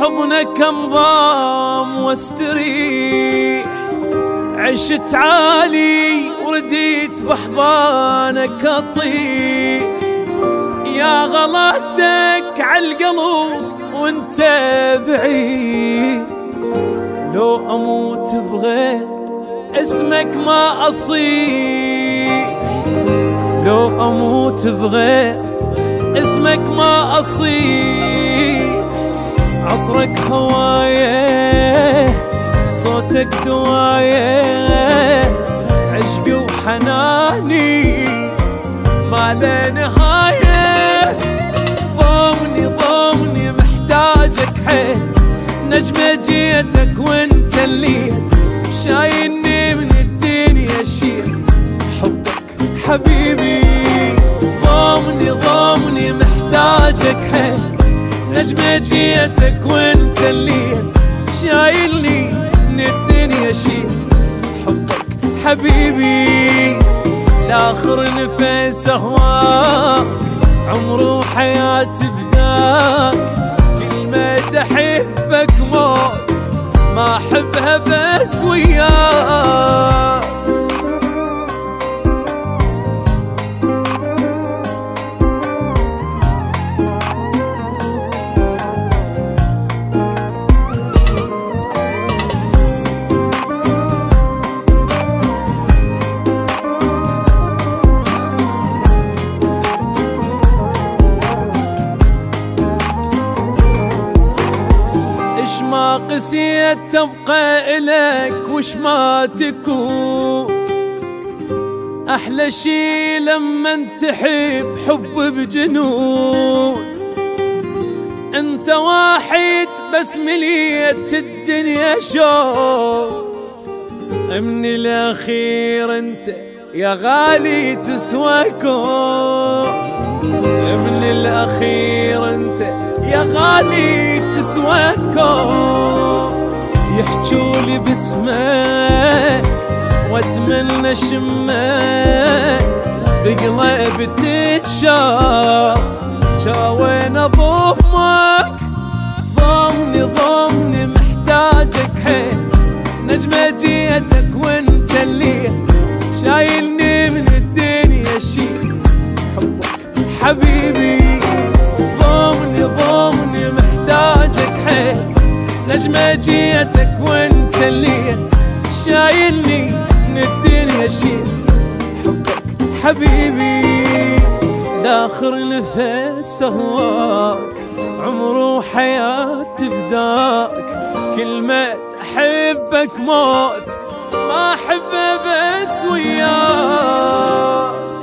بحضنك انضام واستريح، عشت عالي ورديت بحضانك اطيح، يا غلاتك عالقلب وانت بعيد، لو اموت بغير اسمك ما اصيح، لو اموت بغير اسمك ما اصيح، عطرك هوايه صوتك دوايه، عشقي وحناني ما له نهايه، ضامني محتاجك حيل، نجمة جيتك وانت اللي شايلني من الدنيا شيل، حبك حبيبي ضامني محتاجك حيل، نجمة جيتك وانت اللي شايلني من الدنيا شيل، حبك حبيبي لاخر نفس اهواك، عمر وحياتي بداك، كلمة احبك موت ما احبها بس وياك. ما قسيت تبقى إلك وش ما تكون، أحلى شي لما تحب حب بجنون، انت واحد بس مليت الدنيا شوق، من الأخير انت يا غالي تسوى كون، من الأخير انت يا غالي تسوى كون، يحجولي باسمك واتمنى شمك، بقلبي تتشاف وين اضمك، ضامني محتاجك حيل، نجمة جيتك وانت اللي شايلني من الدنيا شيل، حبك حبيبي ضامني محتاجك حيل، نجمة جيتك وانت اللي شايلني من الدنيا شيل، حبك حبيبي لاخر نفس اهواك، عمر وحياتي بداك، كلمة احبك موت ما احبه بس وياك.